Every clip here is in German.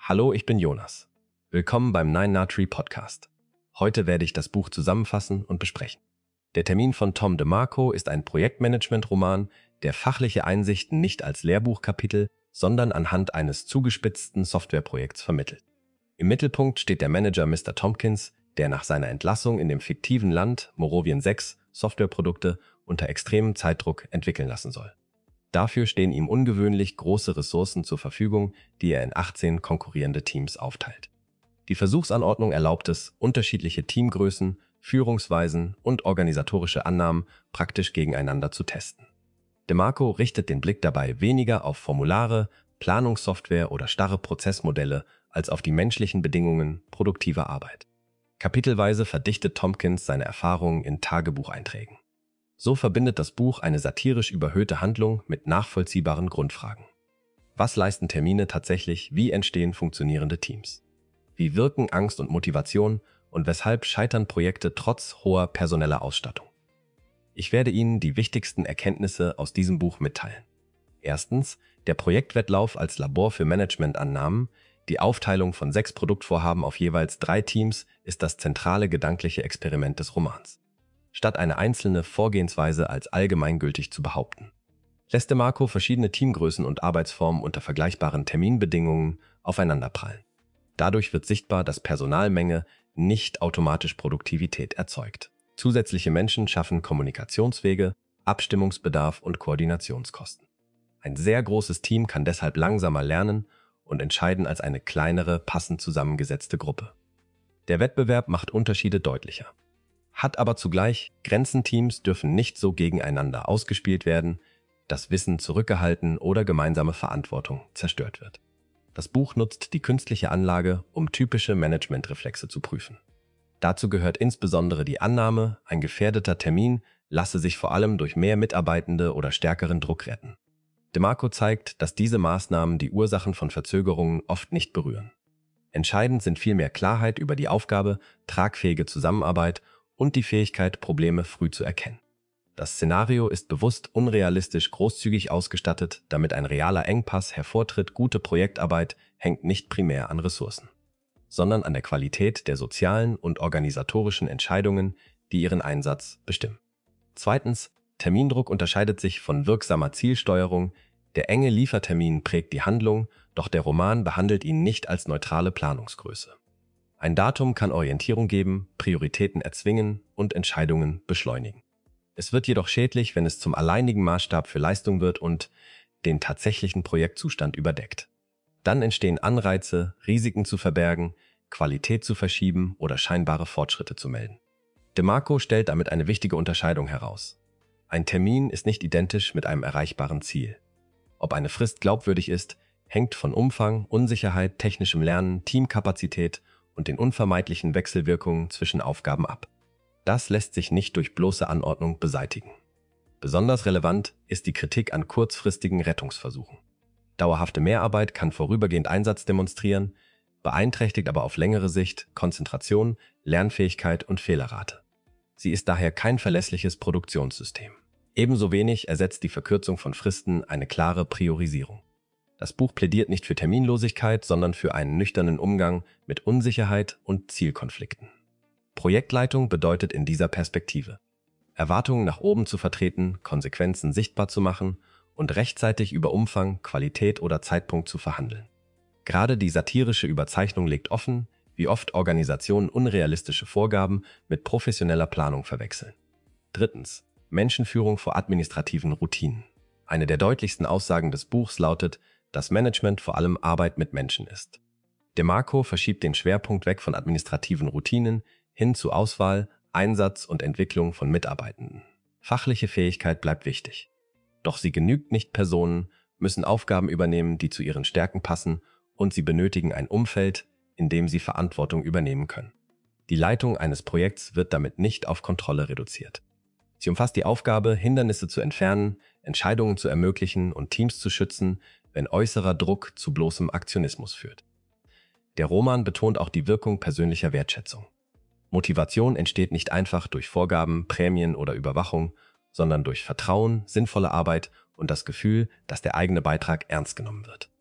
Hallo, ich bin Jonas. Willkommen beim Nine Tree Podcast. Heute werde ich das Buch zusammenfassen und besprechen. Der Termin von Tom DeMarco ist ein Projektmanagement-Roman, der fachliche Einsichten nicht als Lehrbuchkapitel, sondern anhand eines zugespitzten Softwareprojekts vermittelt. Im Mittelpunkt steht der Manager Mr. Tompkins, der nach seiner Entlassung in dem fiktiven Land Morovien 6 Softwareprodukte unter extremem Zeitdruck entwickeln lassen soll. Dafür stehen ihm ungewöhnlich große Ressourcen zur Verfügung, die er in 18 konkurrierende Teams aufteilt. Die Versuchsanordnung erlaubt es, unterschiedliche Teamgrößen, Führungsweisen und organisatorische Annahmen praktisch gegeneinander zu testen. DeMarco richtet den Blick dabei weniger auf Formulare, Planungssoftware oder starre Prozessmodelle als auf die menschlichen Bedingungen produktiver Arbeit. Kapitelweise verdichtet Tompkins seine Erfahrungen in Tagebucheinträgen. So verbindet das Buch eine satirisch überhöhte Handlung mit nachvollziehbaren Grundfragen. Was leisten Termine tatsächlich? Wie entstehen funktionierende Teams? Wie wirken Angst und Motivation und weshalb scheitern Projekte trotz hoher personeller Ausstattung? Ich werde Ihnen die wichtigsten Erkenntnisse aus diesem Buch mitteilen. Erstens, der Projektwettlauf als Labor für Managementannahmen. Die Aufteilung von 6 Produktvorhaben auf jeweils 3 Teams ist das zentrale gedankliche Experiment des Romans. Statt eine einzelne Vorgehensweise als allgemeingültig zu behaupten, lässt DeMarco verschiedene Teamgrößen und Arbeitsformen unter vergleichbaren Terminbedingungen aufeinanderprallen. Dadurch wird sichtbar, dass Personalmenge nicht automatisch Produktivität erzeugt. Zusätzliche Menschen schaffen Kommunikationswege, Abstimmungsbedarf und Koordinationskosten. Ein sehr großes Team kann deshalb langsamer lernen und entscheiden als eine kleinere, passend zusammengesetzte Gruppe. Der Wettbewerb macht Unterschiede deutlicher. Hat aber zugleich, Grenzenteams dürfen nicht so gegeneinander ausgespielt werden, dass Wissen zurückgehalten oder gemeinsame Verantwortung zerstört wird. Das Buch nutzt die künstliche Anlage, um typische Managementreflexe zu prüfen. Dazu gehört insbesondere die Annahme, ein gefährdeter Termin lasse sich vor allem durch mehr Mitarbeitende oder stärkeren Druck retten. DeMarco zeigt, dass diese Maßnahmen die Ursachen von Verzögerungen oft nicht berühren. Entscheidend sind vielmehr Klarheit über die Aufgabe, tragfähige Zusammenarbeit und die Fähigkeit, Probleme früh zu erkennen. Das Szenario ist bewusst unrealistisch großzügig ausgestattet, damit ein realer Engpass hervortritt. Gute Projektarbeit hängt nicht primär an Ressourcen, sondern an der Qualität der sozialen und organisatorischen Entscheidungen, die ihren Einsatz bestimmen. Zweitens, Termindruck unterscheidet sich von wirksamer Zielsteuerung. Der enge Liefertermin prägt die Handlung, doch der Roman behandelt ihn nicht als neutrale Planungsgröße. Ein Datum kann Orientierung geben, Prioritäten erzwingen und Entscheidungen beschleunigen. Es wird jedoch schädlich, wenn es zum alleinigen Maßstab für Leistung wird und den tatsächlichen Projektzustand überdeckt. Dann entstehen Anreize, Risiken zu verbergen, Qualität zu verschieben oder scheinbare Fortschritte zu melden. DeMarco stellt damit eine wichtige Unterscheidung heraus. Ein Termin ist nicht identisch mit einem erreichbaren Ziel. Ob eine Frist glaubwürdig ist, hängt von Umfang, Unsicherheit, technischem Lernen, Teamkapazität und den unvermeidlichen Wechselwirkungen zwischen Aufgaben ab. Das lässt sich nicht durch bloße Anordnung beseitigen. Besonders relevant ist die Kritik an kurzfristigen Rettungsversuchen. Dauerhafte Mehrarbeit kann vorübergehend Einsatz demonstrieren, beeinträchtigt aber auf längere Sicht Konzentration, Lernfähigkeit und Fehlerrate. Sie ist daher kein verlässliches Produktionssystem. Ebenso wenig ersetzt die Verkürzung von Fristen eine klare Priorisierung. Das Buch plädiert nicht für Terminlosigkeit, sondern für einen nüchternen Umgang mit Unsicherheit und Zielkonflikten. Projektleitung bedeutet in dieser Perspektive, Erwartungen nach oben zu vertreten, Konsequenzen sichtbar zu machen und rechtzeitig über Umfang, Qualität oder Zeitpunkt zu verhandeln. Gerade die satirische Überzeichnung legt offen, wie oft Organisationen unrealistische Vorgaben mit professioneller Planung verwechseln. Drittens, Menschenführung vor administrativen Routinen. Eine der deutlichsten Aussagen des Buchs lautet, dass Management vor allem Arbeit mit Menschen ist. DeMarco verschiebt den Schwerpunkt weg von administrativen Routinen hin zu Auswahl, Einsatz und Entwicklung von Mitarbeitenden. Fachliche Fähigkeit bleibt wichtig. Doch sie genügt nicht. Personen müssen Aufgaben übernehmen, die zu ihren Stärken passen, und sie benötigen ein Umfeld, in dem sie Verantwortung übernehmen können. Die Leitung eines Projekts wird damit nicht auf Kontrolle reduziert. Sie umfasst die Aufgabe, Hindernisse zu entfernen, Entscheidungen zu ermöglichen und Teams zu schützen, wenn äußerer Druck zu bloßem Aktionismus führt. Der Roman betont auch die Wirkung persönlicher Wertschätzung. Motivation entsteht nicht einfach durch Vorgaben, Prämien oder Überwachung, sondern durch Vertrauen, sinnvolle Arbeit und das Gefühl, dass der eigene Beitrag ernst genommen wird.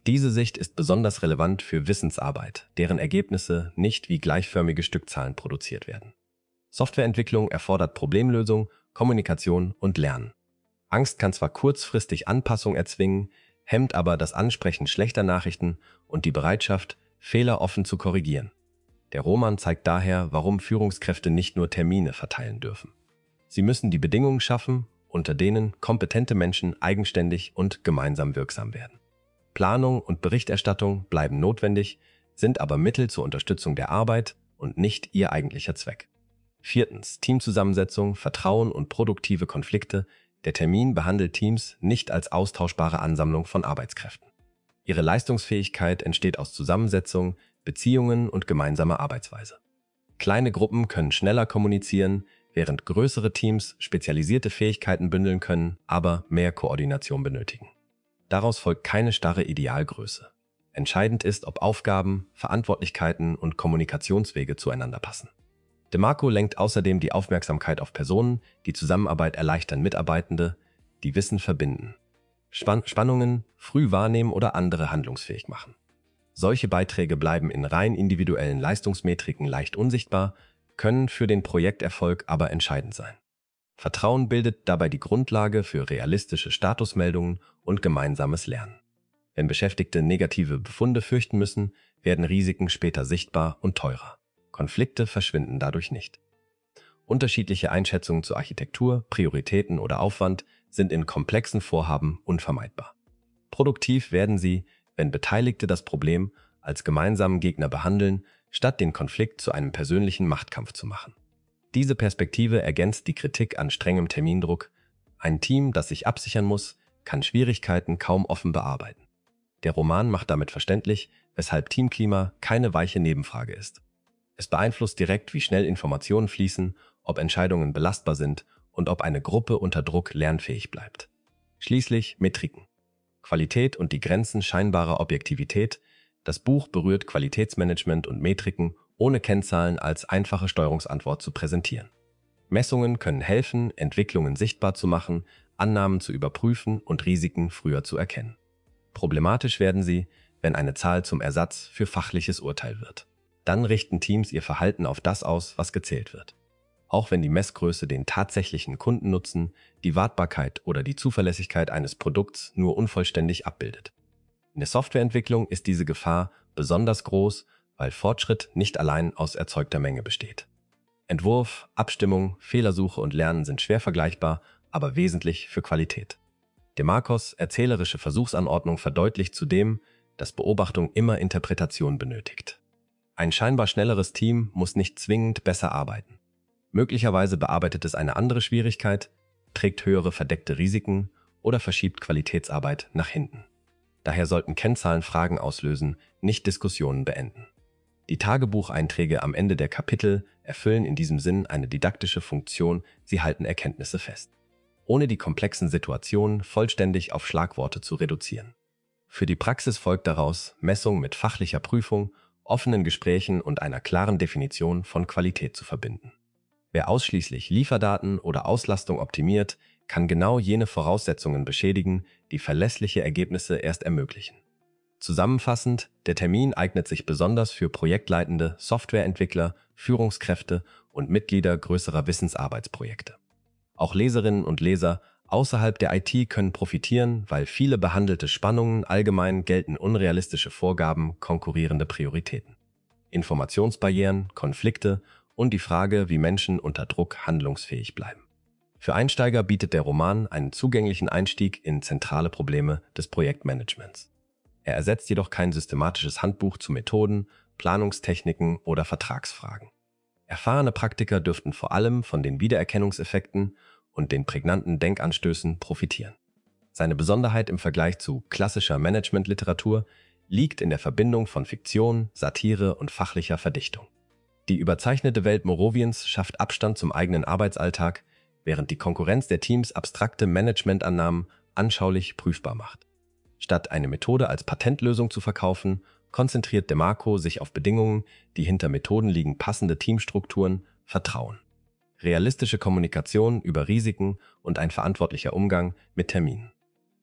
Diese Sicht ist besonders relevant für Wissensarbeit, deren Ergebnisse nicht wie gleichförmige Stückzahlen produziert werden. Softwareentwicklung erfordert Problemlösung, Kommunikation und Lernen. Angst kann zwar kurzfristig Anpassung erzwingen, hemmt aber das Ansprechen schlechter Nachrichten und die Bereitschaft, Fehler offen zu korrigieren. Der Roman zeigt daher, warum Führungskräfte nicht nur Termine verteilen dürfen. Sie müssen die Bedingungen schaffen, unter denen kompetente Menschen eigenständig und gemeinsam wirksam werden. Planung und Berichterstattung bleiben notwendig, sind aber Mittel zur Unterstützung der Arbeit und nicht ihr eigentlicher Zweck. 4. Teamzusammensetzung, Vertrauen und produktive Konflikte. Der Termin behandelt Teams nicht als austauschbare Ansammlung von Arbeitskräften. Ihre Leistungsfähigkeit entsteht aus Zusammensetzung, Beziehungen und gemeinsamer Arbeitsweise. Kleine Gruppen können schneller kommunizieren, während größere Teams spezialisierte Fähigkeiten bündeln können, aber mehr Koordination benötigen. Daraus folgt keine starre Idealgröße. Entscheidend ist, ob Aufgaben, Verantwortlichkeiten und Kommunikationswege zueinander passen. DeMarco lenkt außerdem die Aufmerksamkeit auf Personen, die Zusammenarbeit erleichtern, Mitarbeitende, die Wissen verbinden, Spannungen früh wahrnehmen oder andere handlungsfähig machen. Solche Beiträge bleiben in rein individuellen Leistungsmetriken leicht unsichtbar, können für den Projekterfolg aber entscheidend sein. Vertrauen bildet dabei die Grundlage für realistische Statusmeldungen und gemeinsames Lernen. Wenn Beschäftigte negative Befunde fürchten müssen, werden Risiken später sichtbar und teurer. Konflikte verschwinden dadurch nicht. Unterschiedliche Einschätzungen zur Architektur, Prioritäten oder Aufwand sind in komplexen Vorhaben unvermeidbar. Produktiv werden sie, wenn Beteiligte das Problem als gemeinsamen Gegner behandeln, statt den Konflikt zu einem persönlichen Machtkampf zu machen. Diese Perspektive ergänzt die Kritik an strengem Termindruck. Ein Team, das sich absichern muss, kann Schwierigkeiten kaum offen bearbeiten. Der Roman macht damit verständlich, weshalb Teamklima keine weiche Nebenfrage ist. Es beeinflusst direkt, wie schnell Informationen fließen, ob Entscheidungen belastbar sind und ob eine Gruppe unter Druck lernfähig bleibt. Schließlich Metriken. Qualität und die Grenzen scheinbarer Objektivität. Das Buch berührt Qualitätsmanagement und Metriken, ohne Kennzahlen als einfache Steuerungsantwort zu präsentieren. Messungen können helfen, Entwicklungen sichtbar zu machen, Annahmen zu überprüfen und Risiken früher zu erkennen. Problematisch werden sie, wenn eine Zahl zum Ersatz für fachliches Urteil wird. Dann richten Teams ihr Verhalten auf das aus, was gezählt wird. Auch wenn die Messgröße den tatsächlichen Kundennutzen, die Wartbarkeit oder die Zuverlässigkeit eines Produkts nur unvollständig abbildet. In der Softwareentwicklung ist diese Gefahr besonders groß, weil Fortschritt nicht allein aus erzeugter Menge besteht. Entwurf, Abstimmung, Fehlersuche und Lernen sind schwer vergleichbar, aber wesentlich für Qualität. DeMarcos erzählerische Versuchsanordnung verdeutlicht zudem, dass Beobachtung immer Interpretation benötigt. Ein scheinbar schnelleres Team muss nicht zwingend besser arbeiten. Möglicherweise bearbeitet es eine andere Schwierigkeit, trägt höhere verdeckte Risiken oder verschiebt Qualitätsarbeit nach hinten. Daher sollten Kennzahlen Fragen auslösen, nicht Diskussionen beenden. Die Tagebucheinträge am Ende der Kapitel erfüllen in diesem Sinn eine didaktische Funktion, sie halten Erkenntnisse fest, ohne die komplexen Situationen vollständig auf Schlagworte zu reduzieren. Für die Praxis folgt daraus Messung mit fachlicher Prüfung, offenen Gesprächen und einer klaren Definition von Qualität zu verbinden. Wer ausschließlich Lieferdaten oder Auslastung optimiert, kann genau jene Voraussetzungen beschädigen, die verlässliche Ergebnisse erst ermöglichen. Zusammenfassend, der Termin eignet sich besonders für Projektleitende, Softwareentwickler, Führungskräfte und Mitglieder größerer Wissensarbeitsprojekte. Auch Leserinnen und Leser außerhalb der IT können profitieren, weil viele behandelte Spannungen allgemein gelten unrealistische Vorgaben, konkurrierende Prioritäten, Informationsbarrieren, Konflikte und die Frage, wie Menschen unter Druck handlungsfähig bleiben. Für Einsteiger bietet der Roman einen zugänglichen Einstieg in zentrale Probleme des Projektmanagements. Er ersetzt jedoch kein systematisches Handbuch zu Methoden, Planungstechniken oder Vertragsfragen. Erfahrene Praktiker dürften vor allem von den Wiedererkennungseffekten und den prägnanten Denkanstößen profitieren. Seine Besonderheit im Vergleich zu klassischer Managementliteratur liegt in der Verbindung von Fiktion, Satire und fachlicher Verdichtung. Die überzeichnete Welt Moroviens schafft Abstand zum eigenen Arbeitsalltag, während die Konkurrenz der Teams abstrakte Managementannahmen anschaulich prüfbar macht. Statt eine Methode als Patentlösung zu verkaufen, konzentriert DeMarco sich auf Bedingungen, die hinter Methoden liegen, passende Teamstrukturen, Vertrauen, realistische Kommunikation über Risiken und ein verantwortlicher Umgang mit Terminen.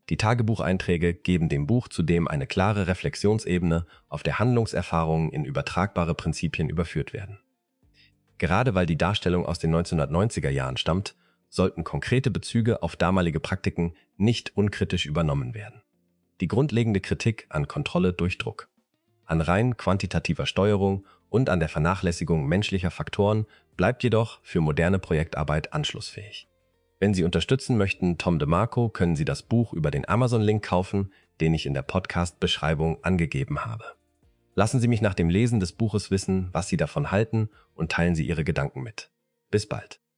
Die Tagebucheinträge geben dem Buch zudem eine klare Reflexionsebene, auf der Handlungserfahrungen in übertragbare Prinzipien überführt werden. Gerade weil die Darstellung aus den 1990er Jahren stammt, sollten konkrete Bezüge auf damalige Praktiken nicht unkritisch übernommen werden. Die grundlegende Kritik an Kontrolle durch Druck, an rein quantitativer Steuerung und an der Vernachlässigung menschlicher Faktoren bleibt jedoch für moderne Projektarbeit anschlussfähig. Wenn Sie unterstützen möchten, Tom DeMarco, können Sie das Buch über den Amazon-Link kaufen, den ich in der Podcast-Beschreibung angegeben habe. Lassen Sie mich nach dem Lesen des Buches wissen, was Sie davon halten, und teilen Sie Ihre Gedanken mit. Bis bald.